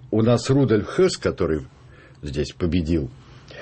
у нас Рудольф Хесс, который здесь победил,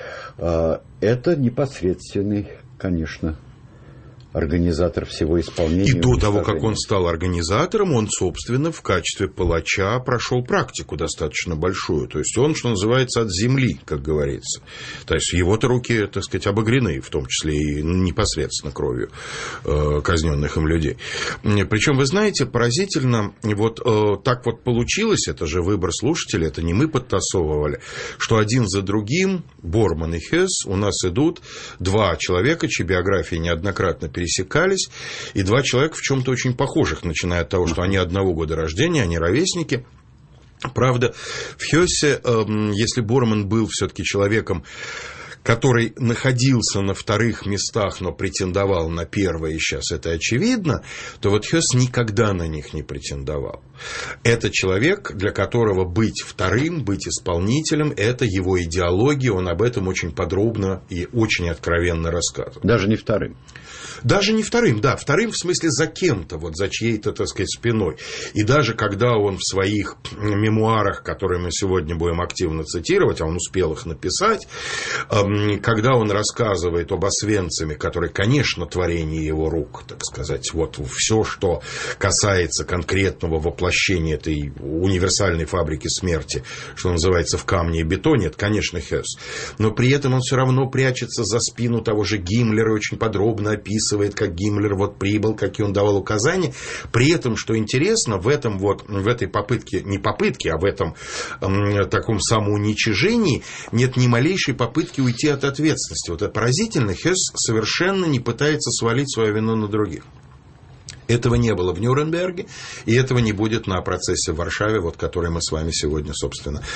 это непосредственный, конечно, организатор всего исполнения. И до того, как он стал организатором, он, собственно, в качестве палача прошел практику достаточно большую. То есть он, что называется, от земли, как говорится. То есть его-то руки, так сказать, обогрены, в том числе и непосредственно кровью казненных им людей. Причем, вы знаете, поразительно, вот так вот получилось, это же выбор слушателей, это не мы подтасовывали, что один за другим, Борман и Хесс, у нас идут два человека, чьи биографии неоднократно пересекались, и два человека в чем-то очень похожих, начиная от того, что они одного года рождения, они ровесники. Правда, в Хессе, если Борман был все-таки человеком, который находился на вторых местах, но претендовал на первое, и сейчас это очевидно, то вот Хесс никогда на них не претендовал. Это человек, для которого быть вторым, быть исполнителем, это его идеология, он об этом очень подробно и очень откровенно рассказывал. Даже не вторым? Даже не вторым, да, вторым в смысле за кем-то, вот за чьей-то, так сказать, спиной. И даже когда он в своих мемуарах, которые мы сегодня будем активно цитировать, а он успел их написать, когда он рассказывает об Освенциме, который, конечно, творение его рук, так сказать, вот все, что касается конкретного воплощения этой универсальной фабрики смерти, что называется, в камне и бетоне, это, конечно, Хесс. Но при этом он все равно прячется за спину того же Гиммлера, очень подробно описывает, как Гиммлер вот прибыл, какие он давал указания. При этом, что интересно, в этой попытке, не попытке, а в этом таком самоуничижении нет ни малейшей попытки уйти от ответственности. Вот это поразительно, Хесс совершенно не пытается свалить свою вину на других. Этого не было в Нюрнберге, и этого не будет на процессе в Варшаве, вот, который мы с вами сегодня, собственно,